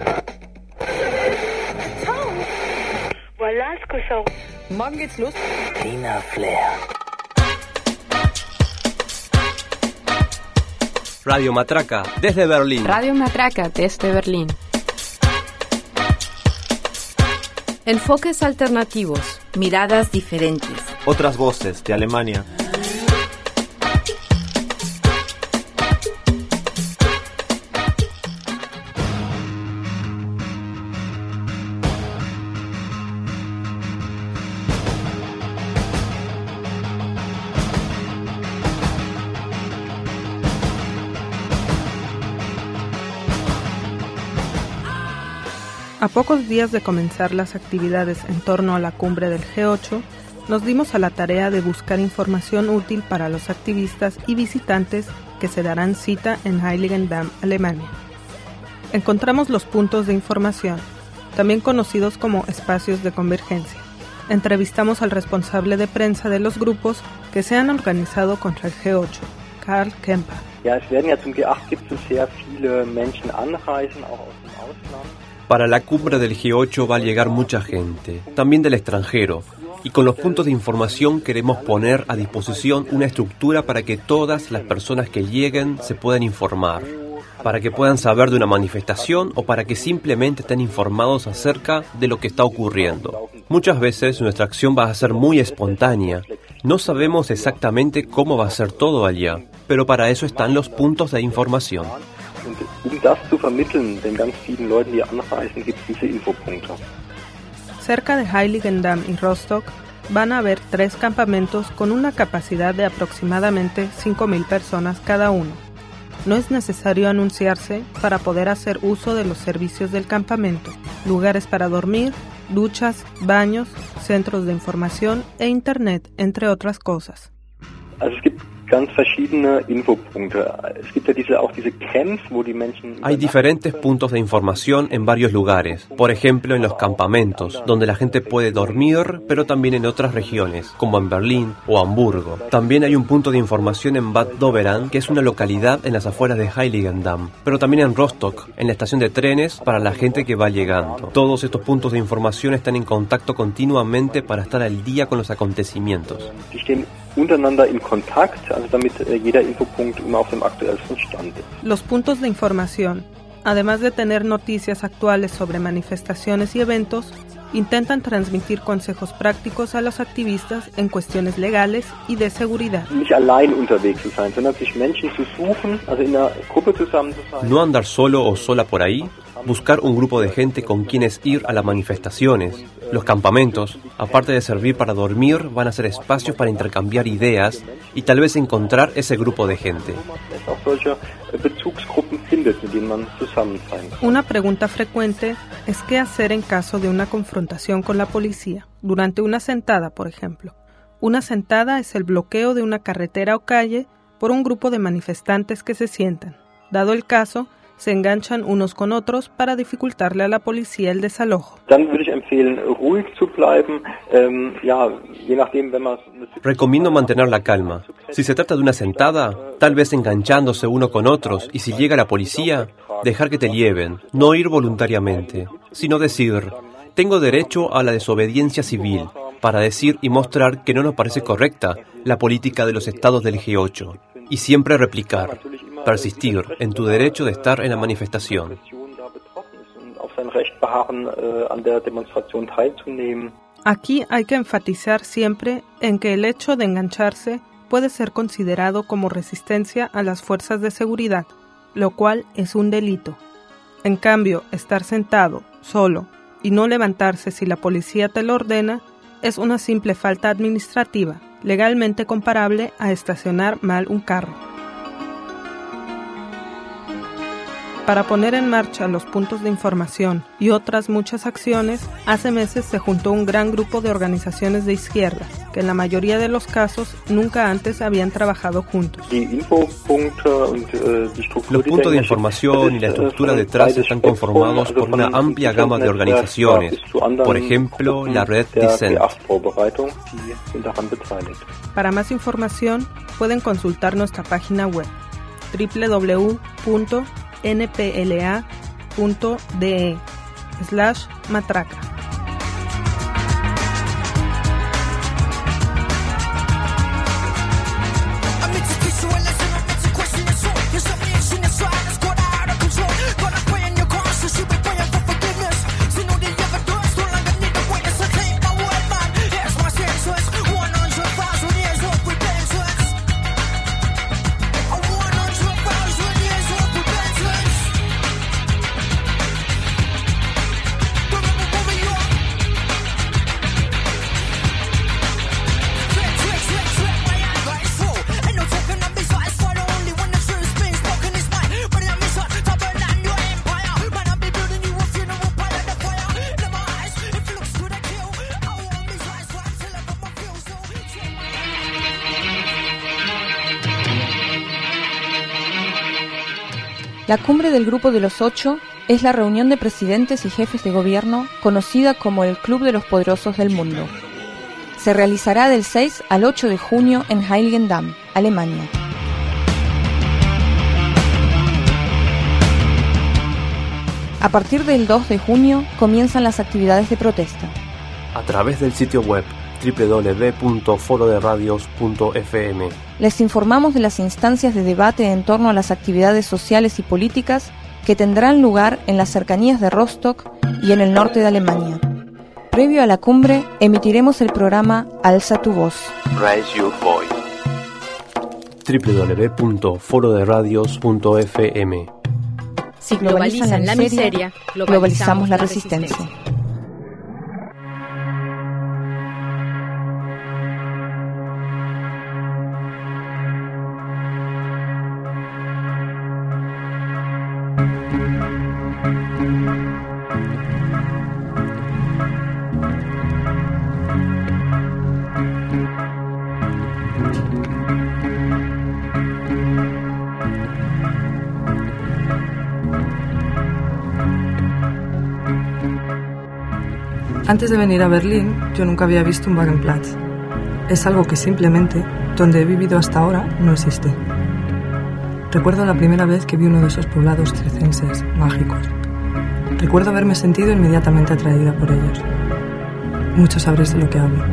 Morgen geht's los. Tina Flair. Radio Matraca, desde Berlín. Radio Matraca, desde Berlín. Enfoques alternativos. Miradas diferentes. Otras voces de Alemania. A pocos días de comenzar las actividades en torno a la cumbre del G8, nos dimos a la tarea de buscar información útil para los activistas y visitantes que se darán cita en Heiligendamm, Alemania. Encontramos los puntos de información, también conocidos como espacios de convergencia. Entrevistamos al responsable de prensa de los grupos que se han organizado contra el G8, Karl Kemper. Ja, es werden ja zum G8-Gipfel sehr viele Menschen anreisen, auch aus dem Ausland. Para la cumbre del G8 va a llegar mucha gente, también del extranjero, y con los puntos de información queremos poner a disposición una estructura para que todas las personas que lleguen se puedan informar, para que puedan saber de una manifestación o para que simplemente estén informados acerca de lo que está ocurriendo. Muchas veces nuestra acción va a ser muy espontánea, no sabemos exactamente cómo va a ser todo allá, pero para eso están los puntos de información. Und das zu vermitteln, den ganz vielen Leuten, die anreisen, gibt es diese Infopunkte. Cerca de Heiligendamm y Rostock van a haber 3 campamentos con una capacidad de aproximadamente 5.000 personas cada uno. No es necesario anunciarse para poder hacer uso de los servicios del campamento, lugares para dormir, duchas, baños, centros de información e internet, entre otras cosas. Also es gibt ganz verschiedene Infopunkte. Es gibt ja auch diese Camps, wo die Menschen... Hay diferentes puntos de información en varios lugares. Por ejemplo, en los campamentos, donde la gente puede dormir, pero también en otras regiones, como en Berlín o Hamburgo. También hay un punto de información en Bad Doberan, que es una localidad en las afueras de Heiligendamm, pero también en Rostock, en la estación de trenes para la gente que va llegando. Todos estos puntos de información están en contacto continuamente para estar al día con los acontecimientos. Die stehen untereinander in Kontakt, also damit jeder Infopunkt immer auf dem aktuellsten Stand ist. Los puntos de información, además de tener noticias actuales sobre manifestaciones y eventos, intentan transmitir consejos prácticos a los activistas en cuestiones legales y de seguridad. Nicht allein unterwegs zu sein, sondern sich Menschen zu suchen, also in einer Gruppe zusammen zu sein. No andar solo o sola por ahí, buscar un grupo de gente con quienes ir a las manifestaciones. Los campamentos, aparte de servir para dormir, van a ser espacios para intercambiar ideas y tal vez encontrar ese grupo de gente. Una pregunta frecuente es qué hacer en caso de una confrontación con la policía, durante una sentada, por ejemplo. Una sentada es el bloqueo de una carretera o calle por un grupo de manifestantes que se sientan. Dado el caso, se enganchan unos con otros para dificultarle a la policía el desalojo. Recomiendo mantener la calma. Si se trata de una sentada, tal vez enganchándose uno con otros, y si llega la policía, dejar que te lleven, no ir voluntariamente, sino decir, tengo derecho a la desobediencia civil, para decir y mostrar que no nos parece correcta la política de los estados del G8, y siempre replicar. Persistir en tu derecho de estar en la manifestación. Aquí hay que enfatizar siempre en que el hecho de engancharse puede ser considerado como resistencia a las fuerzas de seguridad, lo cual es un delito. En cambio, estar sentado, solo, y no levantarse si la policía te lo ordena, es una simple falta administrativa, legalmente comparable a estacionar mal un carro. Para poner en marcha los puntos de información y otras muchas acciones, hace meses se juntó un gran grupo de organizaciones de izquierda, que en la mayoría de los casos nunca antes habían trabajado juntos. Los puntos de información y la estructura detrás están conformados por una amplia gama de organizaciones, por ejemplo, la red Dissent. Para más información, pueden consultar nuestra página web www.npla.org. www.de/matraca. La cumbre del Grupo de los Ocho es la reunión de presidentes y jefes de gobierno conocida como el Club de los Poderosos del Mundo. Se realizará del 6 al 8 de junio en Heiligendamm, Alemania. A partir del 2 de junio comienzan las actividades de protesta. A través del sitio web www.foroderadios.fm. Les informamos de las instancias de debate en torno a las actividades sociales y políticas que tendrán lugar en las cercanías de Rostock y en el norte de Alemania. Previo a la cumbre, emitiremos el programa Alza tu voz. Raise your voice. www.foroderadios.fm. Si globalizan la miseria, globalizamos la resistencia. Antes de venir a Berlín, yo nunca había visto un Wagenplatz. Es algo que simplemente, donde he vivido hasta ahora, no existe. Recuerdo la primera vez que vi uno de esos poblados circenses mágicos. Recuerdo haberme sentido inmediatamente atraída por ellos. Muchos sabréis de lo que hablo.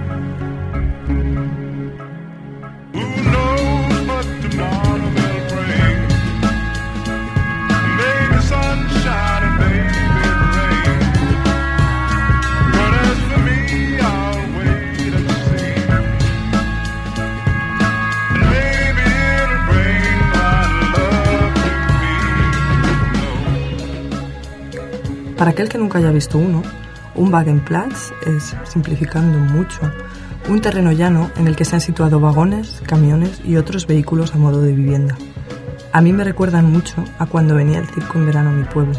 Para aquel que nunca haya visto uno, un Wagenplatz es, simplificando mucho, un terreno llano en el que se han situado vagones, camiones y otros vehículos a modo de vivienda. A mí me recuerdan mucho a cuando venía el circo en verano a mi pueblo.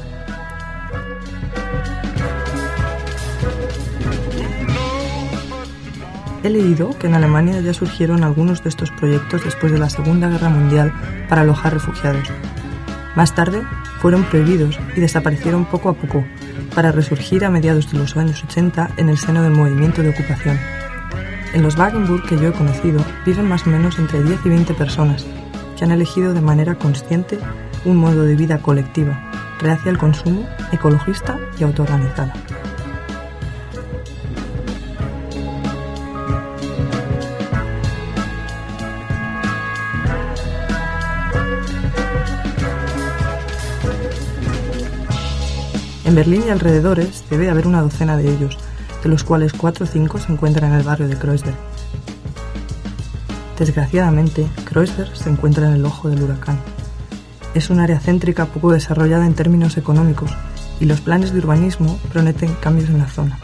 He leído que en Alemania ya surgieron algunos de estos proyectos después de la Segunda Guerra Mundial para alojar refugiados. Más tarde fueron prohibidos y desaparecieron poco a poco, para resurgir a mediados de los años 80 en el seno del movimiento de ocupación. En los Wagenburg que yo he conocido viven más o menos entre 10 y 20 personas que han elegido de manera consciente un modo de vida colectiva, reacia al consumo, ecologista y autoorganizada. En Berlín y alrededores debe haber una docena de ellos, de los cuales 4 o 5 se encuentran en el barrio de Kreuzberg. Desgraciadamente, Kreuzberg se encuentra en el ojo del huracán. Es un área céntrica poco desarrollada en términos económicos y los planes de urbanismo prometen cambios en la zona.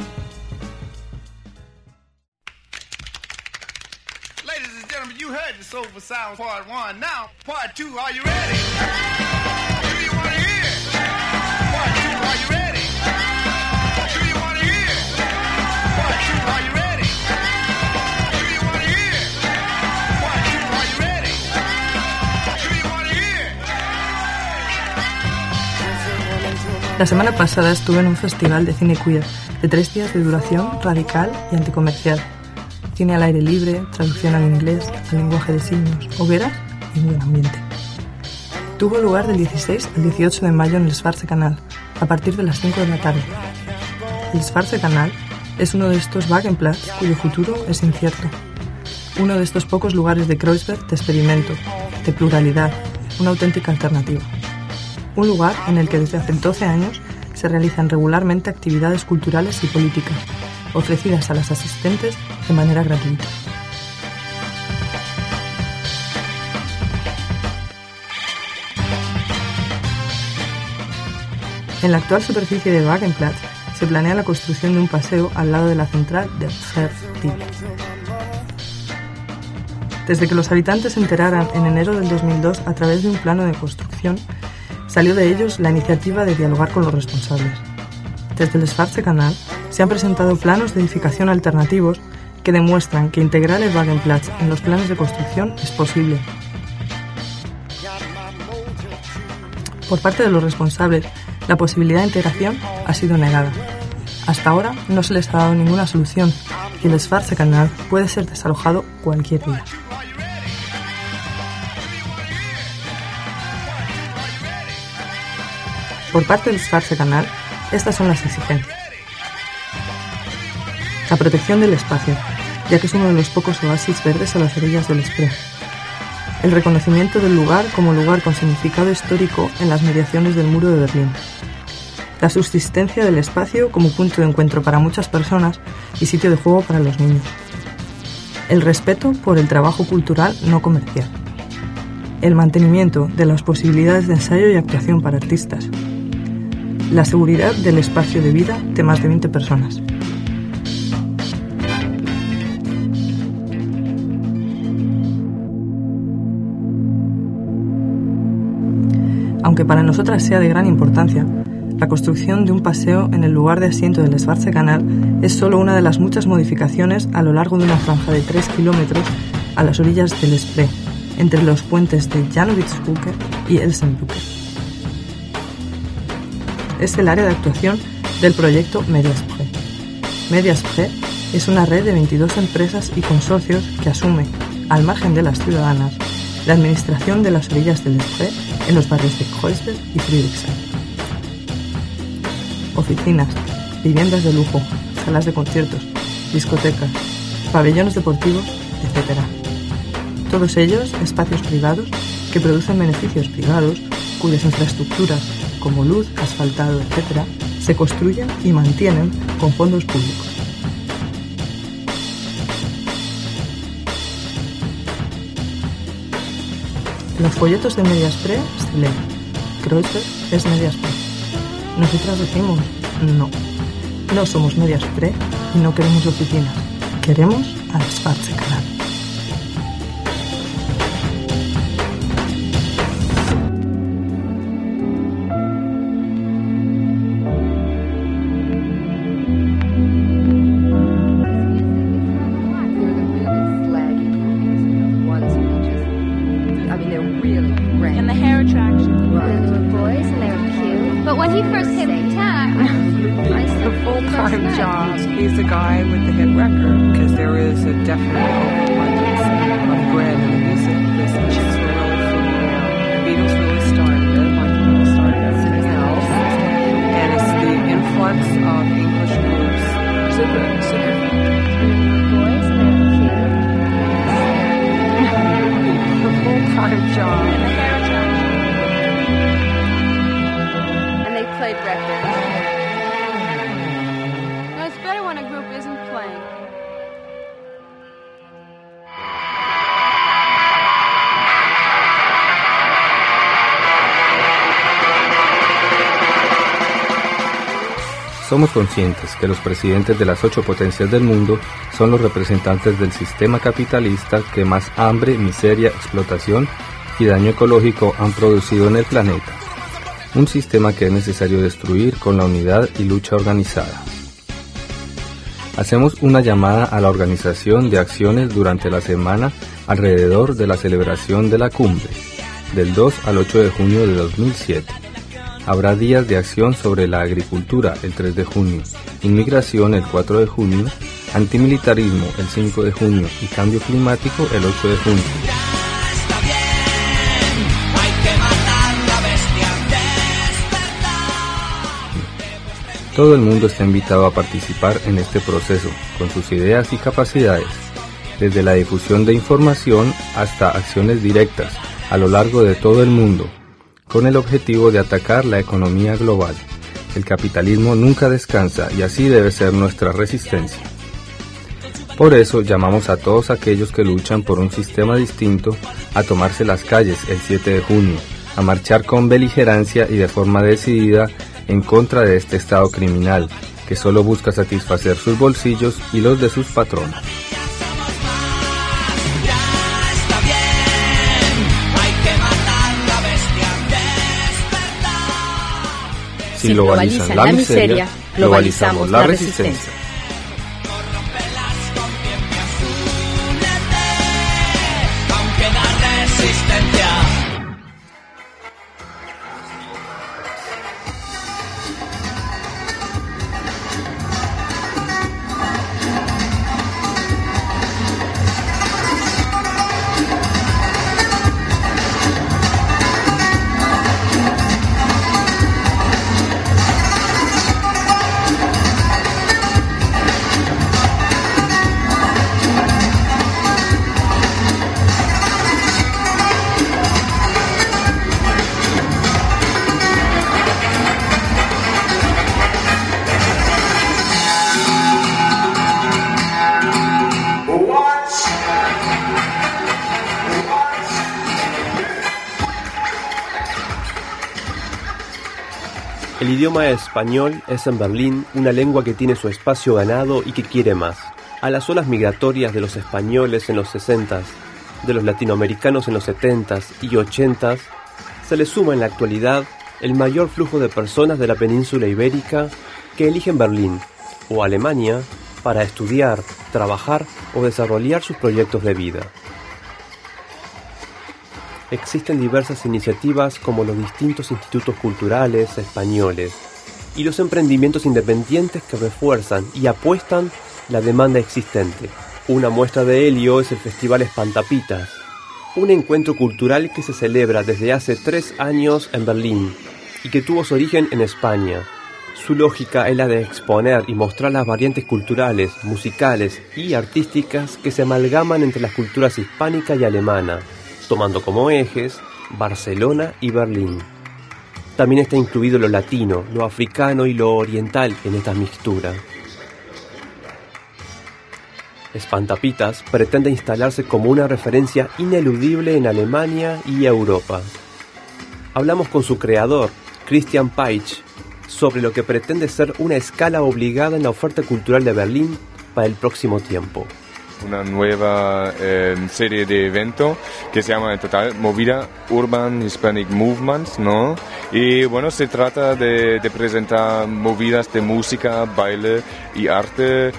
Ladies and gentlemen, you heard the Soulful Sound Part 1. Now, Part 2, are you ready? Do you want to hear? Part 2, are you ready? Do you want to hear? Part 2, are you ready? Do you want to hear? Part 2, are you ready? Do you want to hear? La semana pasada estuve en un festival de cine queer de 3 días de duración, radical y anticomercial. Cine al aire libre, traducción al inglés, al lenguaje de signos, hogueras y buen ambiente. Tuvo lugar del 16 al 18 de mayo en el Schwarze-Kanal, a partir de las 5 de la tarde. El Schwarze-Kanal es uno de estos Wagenplatz cuyo futuro es incierto. Uno de estos pocos lugares de Kreuzberg de experimento, de pluralidad, una auténtica alternativa. Un lugar en el que desde hace 12 años se realizan regularmente actividades culturales y políticas, ofrecidas a las asistentes de manera gratuita. En la actual superficie de Wagenplatz se planea la construcción de un paseo al lado de la central de Pferddiek. Desde que los habitantes se enteraran en enero del 2002 a través de un plano de construcción, salió de ellos la iniciativa de dialogar con los responsables. Desde el Schwarze-Kanal se han presentado planos de edificación alternativos que demuestran que integrar el Wagenplatz en los planes de construcción es posible. Por parte de los responsables, la posibilidad de integración ha sido negada. Hasta ahora no se les ha dado ninguna solución y el Schwarze-Kanal puede ser desalojado cualquier día. Por parte del Schwarze-Kanal, estas son las exigencias. La protección del espacio, ya que es uno de los pocos oasis verdes a las orillas del Spree. El reconocimiento del lugar como lugar con significado histórico en las mediaciones del muro de Berlín. La subsistencia del espacio como punto de encuentro para muchas personas y sitio de juego para los niños. El respeto por el trabajo cultural no comercial. El mantenimiento de las posibilidades de ensayo y actuación para artistas. La seguridad del espacio de vida de más de 20 personas. Aunque para nosotras sea de gran importancia, la construcción de un paseo en el lugar de asiento del Schwarze-Kanal es solo una de las muchas modificaciones a lo largo de una franja de 3 kilómetros a las orillas del Spree, entre los puentes de Janowitzbrücke y Elsenbrücke. Es el área de actuación del proyecto Mediaspree. Mediaspree es una red de 22 empresas y consorcios que asume, al margen de las ciudadanas, la administración de las orillas del Spree en los barrios de Kreuzberg y Friedrichshain. Oficinas, viviendas de lujo, salas de conciertos, discotecas, pabellones deportivos, etc. Todos ellos espacios privados que producen beneficios privados cuyas infraestructuras, como luz, asfaltado, etc., se construyen y mantienen con fondos públicos. En los folletos de Mediaspree se lee: Kreuzberg es Mediaspree. Nosotras decimos no. No somos Mediaspree y no queremos oficinas. Queremos al Schwarze-Kanal. Somos conscientes que los presidentes de las 8 potencias del mundo son los representantes del sistema capitalista que más hambre, miseria, explotación y daño ecológico han producido en el planeta. Un sistema que es necesario destruir con la unidad y lucha organizada. Hacemos una llamada a la organización de acciones durante la semana alrededor de la celebración de la cumbre, del 2 al 8 de junio de 2007. Habrá días de acción sobre la agricultura el 3 de junio, inmigración el 4 de junio, antimilitarismo el 5 de junio y cambio climático el 8 de junio. Todo el mundo está invitado a participar en este proceso, con sus ideas y capacidades, desde la difusión de información hasta acciones directas a lo largo de todo el mundo, con el objetivo de atacar la economía global. El capitalismo nunca descansa y así debe ser nuestra resistencia. Por eso llamamos a todos aquellos que luchan por un sistema distinto a tomarse las calles el 7 de junio, a marchar con beligerancia y de forma decidida en contra de este Estado criminal, que solo busca satisfacer sus bolsillos y los de sus patronos. Si globalizan la miseria, globalizamos la resistencia. El idioma español es en Berlín una lengua que tiene su espacio ganado y que quiere más. A las olas migratorias de los españoles en los 60s, de los latinoamericanos en los 70s y 80s, se le suma en la actualidad el mayor flujo de personas de la península ibérica que eligen Berlín o Alemania para estudiar, trabajar o desarrollar sus proyectos de vida. Existen diversas iniciativas como los distintos institutos culturales españoles y los emprendimientos independientes que refuerzan y apuestan la demanda existente. Una muestra de ello es el Festival Espantapitas, un encuentro cultural que se celebra desde hace 3 años en Berlín y que tuvo su origen en España. Su lógica es la de exponer y mostrar las variantes culturales, musicales y artísticas que se amalgaman entre las culturas hispánica y alemana, tomando como ejes Barcelona y Berlín. También está incluido lo latino, lo africano y lo oriental en esta mixtura. Espantapitas pretende instalarse como una referencia ineludible en Alemania y Europa. Hablamos con su creador, Christian Peitsch, sobre lo que pretende ser una escala obligada en la oferta cultural de Berlín para el próximo tiempo. Una nueva serie de eventos que se llama en total Movida Urban Hispanic Movements, ¿no? Y bueno, se trata de presentar movidas de música, baile y arte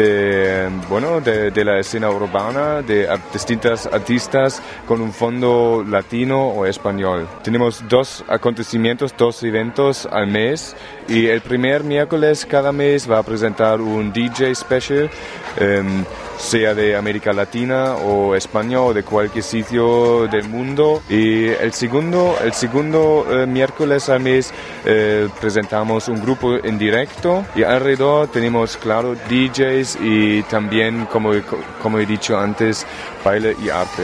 de la escena urbana, de distintas artistas con un fondo latino o español. Tenemos 2 acontecimientos, 2 eventos al mes, y el primer miércoles cada mes va a presentar un DJ special, sea de América Latina o España o de cualquier sitio del mundo, y el segundo miércoles al mes presentamos un grupo en directo, y alrededor tenemos, claro, DJs y también, como he dicho antes, baile y arte.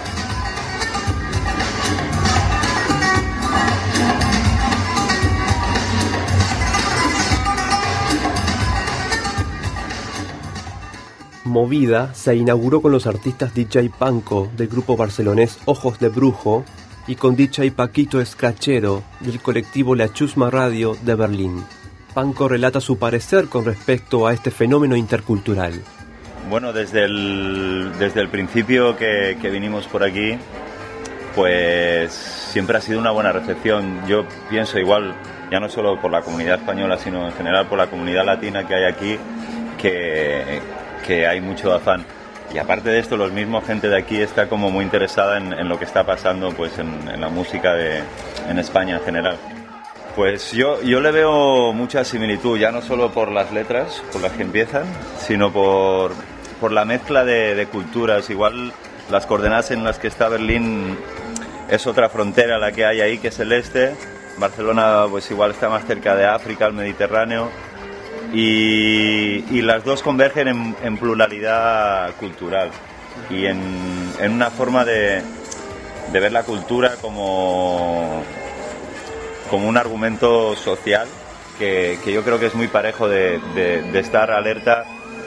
Movida se inauguró con los artistas DJ Panko del grupo barcelonés Ojos de Brujo y con DJ Paquito Escrachero del colectivo La Chusma Radio de Berlín. Panko relata su parecer con respecto a este fenómeno intercultural. Bueno, desde el principio que vinimos por aquí, pues siempre ha sido una buena recepción. Yo pienso igual, ya no solo por la comunidad española, sino en general por la comunidad latina que hay aquí, que hay mucho afán. Y aparte de esto, gente de aquí está como muy interesada en lo que está pasando pues en la música en España en general. Pues yo le veo mucha similitud, ya no solo por las letras, por las que empiezan, sino por la mezcla de culturas. Igual las coordenadas en las que está Berlín es otra frontera la que hay ahí, que es el este. Barcelona pues igual está más cerca de África, el Mediterráneo. y las dos convergen en pluralidad cultural y en una forma de ver la cultura como un argumento social que yo creo que es muy parejo de estar alerta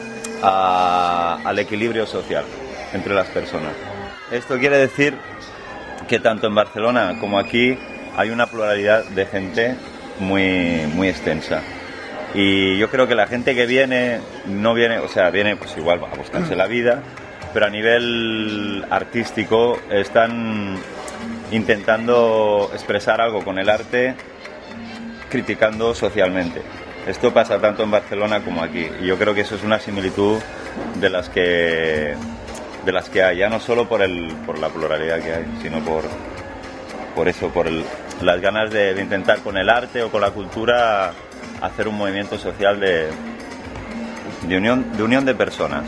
al equilibrio social entre las personas. Esto quiere decir que tanto en Barcelona como aquí hay una pluralidad de gente muy, muy extensa. Y yo creo que la gente que viene, no viene, o sea, viene pues igual a buscarse la vida, pero a nivel artístico están intentando expresar algo con el arte, criticando socialmente. Esto pasa tanto en Barcelona como aquí. Y yo creo que eso es una similitud de las que hay, ya no solo por la pluralidad que hay, sino por eso, las ganas de intentar con el arte o con la cultura hacer un movimiento social de unión de personas.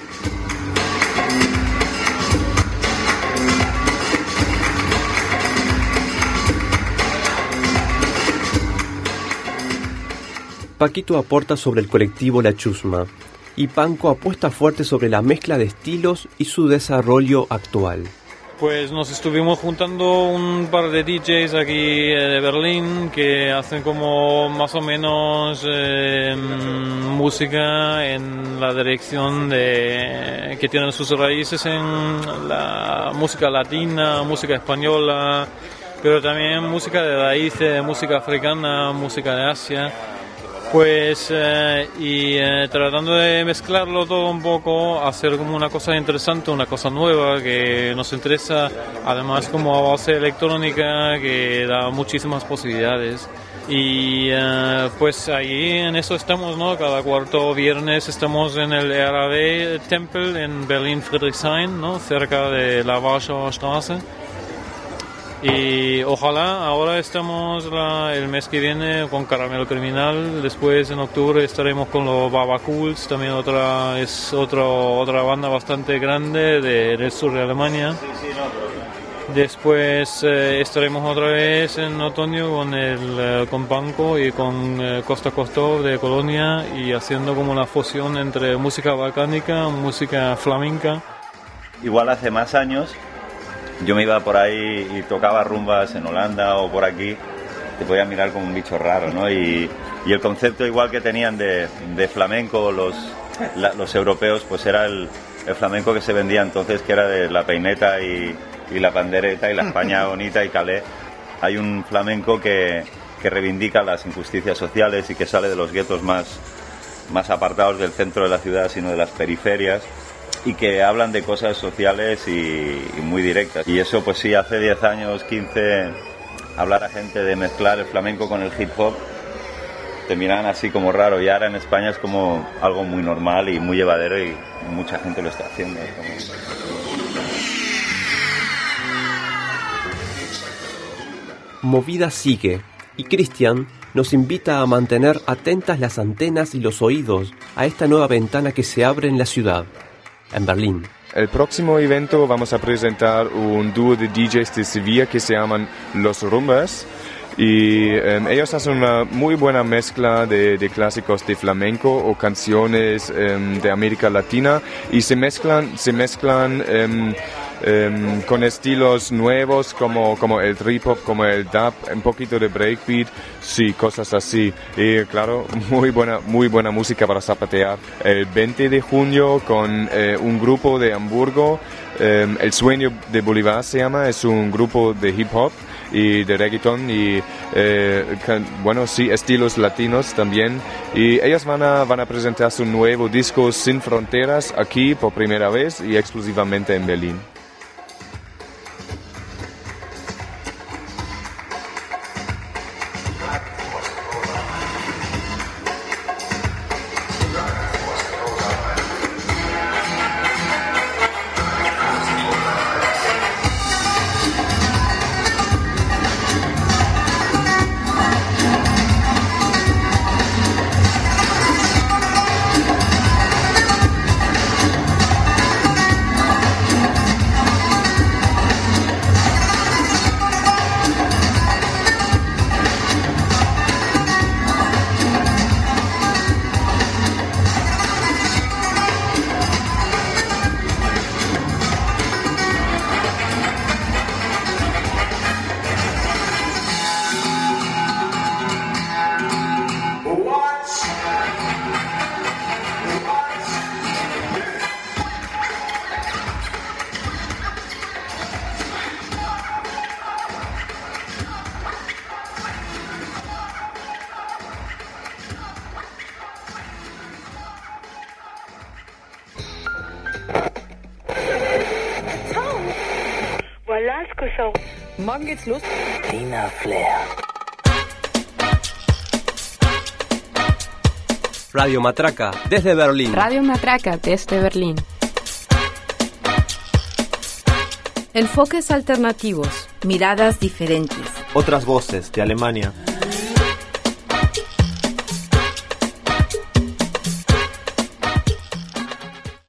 Paquito aporta sobre el colectivo La Chusma y Panko apuesta fuerte sobre la mezcla de estilos y su desarrollo actual. Pues nos estuvimos juntando un par de DJs aquí de Berlín que hacen como más o menos música en la dirección que tienen sus raíces en la música latina, música española, pero también música de raíces, música africana, música de Asia. Pues tratando de mezclarlo todo un poco, hacer como una cosa interesante, una cosa nueva que nos interesa, además como a base electrónica que da muchísimas posibilidades. Y pues ahí en eso estamos, ¿no? Cada cuarto viernes estamos en el RAW Temple en Berlin-Friedrichshain, ¿no? Cerca de la Warschauer Straße. Y ojalá ahora estamos el mes que viene con Caramelo Criminal, después en octubre estaremos con los Babacools, también otra banda bastante grande del sur de Alemania. Después estaremos otra vez en otoño con Panko y con Costa Costov de Colonia y haciendo como una fusión entre música balcánica, música flamenca. Igual hace más años yo me iba por ahí y tocaba rumbas en Holanda o por aquí, te podía mirar como un bicho raro, ¿no? Y el concepto igual que tenían de flamenco los europeos, pues era el flamenco que se vendía entonces, que era de la peineta y la pandereta y la España bonita y calé. Hay un flamenco que reivindica las injusticias sociales y que sale de los guetos más apartados del centro de la ciudad, sino de las periferias, y que hablan de cosas sociales y muy directas. Y eso, pues sí, hace 10 años, 15, hablar a gente de mezclar el flamenco con el hip hop, te miran así como raro, y ahora en España es como algo muy normal y muy llevadero y mucha gente lo está haciendo. Movida sigue, y Cristian nos invita a mantener atentas las antenas y los oídos a esta nueva ventana que se abre en la ciudad. En Berlín. El próximo evento vamos a presentar un dúo de DJs de Sevilla que se llaman Los Rumbas y ellos hacen una muy buena mezcla de clásicos de flamenco o canciones de América Latina y se mezclan con estilos nuevos como el trip hop, como el dub, un poquito de breakbeat, sí, cosas así. Y claro, muy buena música para zapatear. El 20 de junio con un grupo de Hamburgo, El Sueño de Bolívar se llama, es un grupo de hip hop y de reggaeton y sí, estilos latinos también, y ellas van a presentar su nuevo disco Sin Fronteras aquí por primera vez y exclusivamente en Berlín. Lasko-Show. Morgen geht's los. Tina Flair. Radio Matraca desde Berlín. Radio Matraca desde Berlín. Enfoques alternativos, miradas diferentes. Otras voces de Alemania.